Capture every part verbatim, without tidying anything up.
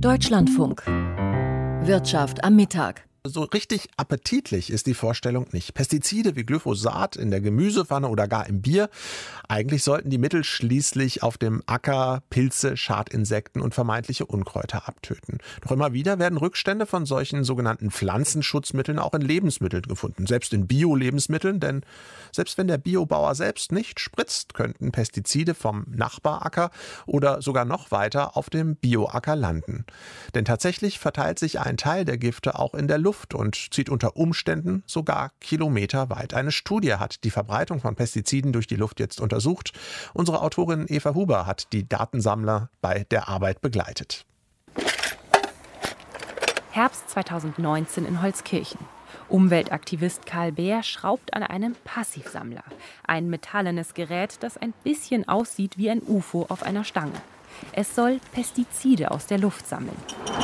Deutschlandfunk. Wirtschaft am Mittag. So richtig appetitlich ist die Vorstellung nicht. Pestizide wie Glyphosat in der Gemüsepfanne oder gar im Bier. Eigentlich sollten die Mittel schließlich auf dem Acker Pilze, Schadinsekten und vermeintliche Unkräuter abtöten. Doch immer wieder werden Rückstände von solchen sogenannten Pflanzenschutzmitteln auch in Lebensmitteln gefunden. Selbst in Bio-Lebensmitteln, denn selbst wenn der Biobauer selbst nicht spritzt, könnten Pestizide vom Nachbaracker oder sogar noch weiter auf dem Bioacker landen. Denn tatsächlich verteilt sich ein Teil der Gifte auch in der Luft und zieht unter Umständen sogar kilometerweit. Eine Studie hat die Verbreitung von Pestiziden durch die Luft jetzt untersucht. Unsere Autorin Eva Huber hat die Datensammler bei der Arbeit begleitet. Herbst zweitausendneunzehn in Holzkirchen. Umweltaktivist Karl Beer schraubt an einem Passivsammler. Ein metallenes Gerät, das ein bisschen aussieht wie ein U F O auf einer Stange. Es soll Pestizide aus der Luft sammeln.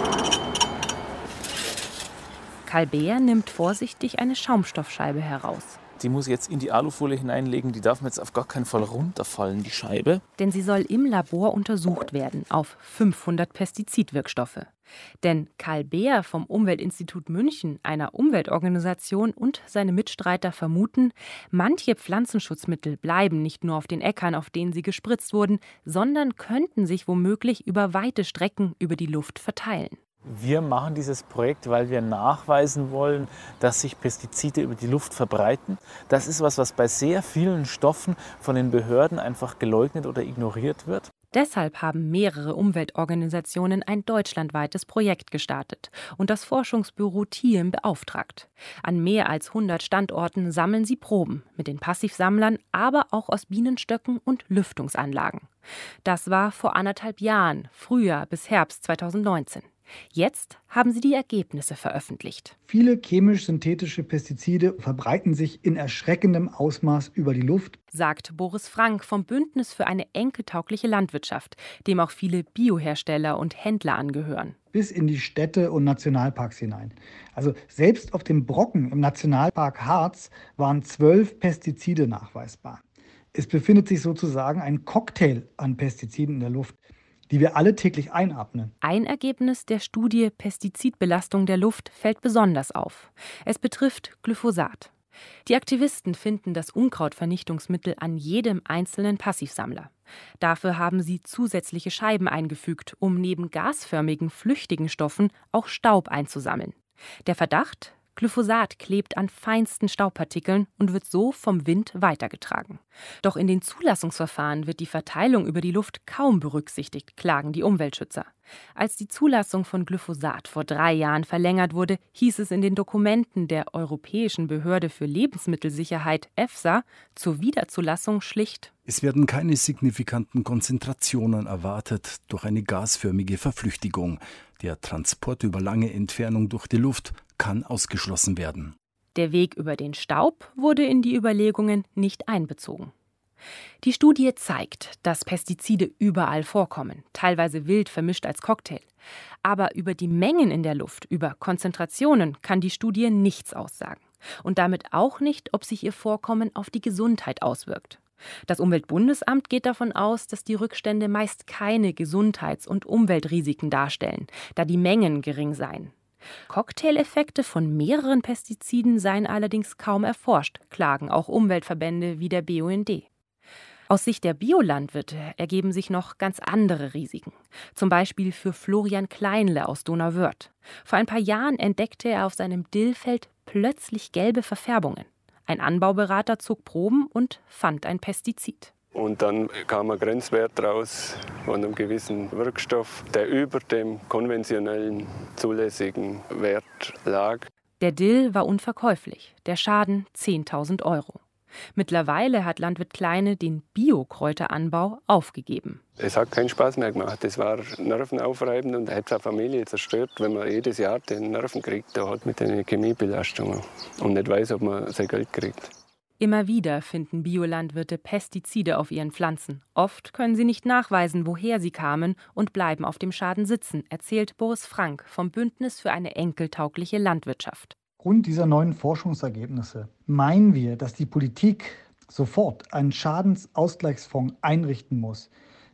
Karl Beer nimmt vorsichtig eine Schaumstoffscheibe heraus. Die muss ich jetzt in die Alufolie hineinlegen. Die darf mir jetzt auf gar keinen Fall runterfallen, die Scheibe. Denn sie soll im Labor untersucht werden auf fünfhundert Pestizidwirkstoffe. Denn Karl Beer vom Umweltinstitut München, einer Umweltorganisation, und seine Mitstreiter vermuten, manche Pflanzenschutzmittel bleiben nicht nur auf den Äckern, auf denen sie gespritzt wurden, sondern könnten sich womöglich über weite Strecken über die Luft verteilen. Wir machen dieses Projekt, weil wir nachweisen wollen, dass sich Pestizide über die Luft verbreiten. Das ist was, was bei sehr vielen Stoffen von den Behörden einfach geleugnet oder ignoriert wird. Deshalb haben mehrere Umweltorganisationen ein deutschlandweites Projekt gestartet und das Forschungsbüro T I E M beauftragt. An mehr als hundert Standorten sammeln sie Proben mit den Passivsammlern, aber auch aus Bienenstöcken und Lüftungsanlagen. Das war vor anderthalb Jahren, Frühjahr bis Herbst zweitausendneunzehn. Jetzt haben sie die Ergebnisse veröffentlicht. Viele chemisch-synthetische Pestizide verbreiten sich in erschreckendem Ausmaß über die Luft, sagt Boris Frank vom Bündnis für eine enkeltaugliche Landwirtschaft, dem auch viele Biohersteller und Händler angehören. Bis in die Städte und Nationalparks hinein. Also selbst auf dem Brocken im Nationalpark Harz waren zwölf Pestizide nachweisbar. Es befindet sich sozusagen ein Cocktail an Pestiziden in der Luft, die wir alle täglich einatmen. Ein Ergebnis der Studie Pestizidbelastung der Luft fällt besonders auf. Es betrifft Glyphosat. Die Aktivisten finden das Unkrautvernichtungsmittel an jedem einzelnen Passivsammler. Dafür haben sie zusätzliche Scheiben eingefügt, um neben gasförmigen, flüchtigen Stoffen auch Staub einzusammeln. Der Verdacht: Glyphosat klebt an feinsten Staubpartikeln und wird so vom Wind weitergetragen. Doch in den Zulassungsverfahren wird die Verteilung über die Luft kaum berücksichtigt, klagen die Umweltschützer. Als die Zulassung von Glyphosat vor drei Jahren verlängert wurde, hieß es in den Dokumenten der Europäischen Behörde für Lebensmittelsicherheit EFSA zur Wiederzulassung schlicht: Es werden keine signifikanten Konzentrationen erwartet durch eine gasförmige Verflüchtigung. Der Transport über lange Entfernung durch die Luft kann ausgeschlossen werden. Der Weg über den Staub wurde in die Überlegungen nicht einbezogen. Die Studie zeigt, dass Pestizide überall vorkommen, teilweise wild vermischt als Cocktail. Aber über die Mengen in der Luft, über Konzentrationen, kann die Studie nichts aussagen. Und damit auch nicht, ob sich ihr Vorkommen auf die Gesundheit auswirkt. Das Umweltbundesamt geht davon aus, dass die Rückstände meist keine Gesundheits- und Umweltrisiken darstellen, da die Mengen gering seien. Cocktaileffekte von mehreren Pestiziden seien allerdings kaum erforscht, klagen auch Umweltverbände wie der B U N D. Aus Sicht der Biolandwirte ergeben sich noch ganz andere Risiken. Zum Beispiel für Florian Kleinle aus Donauwörth. Vor ein paar Jahren entdeckte er auf seinem Dillfeld plötzlich gelbe Verfärbungen. Ein Anbauberater zog Proben und fand ein Pestizid. Und dann kam ein Grenzwert raus von einem gewissen Wirkstoff, der über dem konventionellen zulässigen Wert lag. Der Dill war unverkäuflich, der Schaden zehntausend Euro. Mittlerweile hat Landwirt Kleine den Bio-Kräuteranbau aufgegeben. Es hat keinen Spaß mehr gemacht. Es war nervenaufreibend und hat seine Familie zerstört, wenn man jedes Jahr den Nerven kriegt, da hat mit den Chemiebelastungen und nicht weiß, ob man sein Geld kriegt. Immer wieder finden Biolandwirte Pestizide auf ihren Pflanzen. Oft können sie nicht nachweisen, woher sie kamen, und bleiben auf dem Schaden sitzen, erzählt Boris Frank vom Bündnis für eine enkeltaugliche Landwirtschaft. Aufgrund dieser neuen Forschungsergebnisse meinen wir, dass die Politik sofort einen Schadensausgleichsfonds einrichten muss,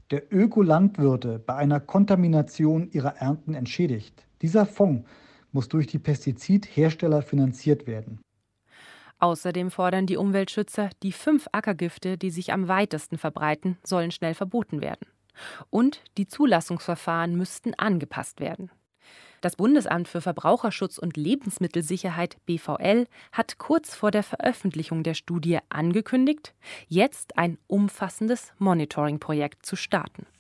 der Ökolandwirte bei einer Kontamination ihrer Ernten entschädigt. Dieser Fonds muss durch die Pestizidhersteller finanziert werden. Außerdem fordern die Umweltschützer, die fünf Ackergifte, die sich am weitesten verbreiten, sollen schnell verboten werden. Und die Zulassungsverfahren müssten angepasst werden. Das Bundesamt für Verbraucherschutz und Lebensmittelsicherheit B V L hat kurz vor der Veröffentlichung der Studie angekündigt, jetzt ein umfassendes Monitoring-Projekt zu starten.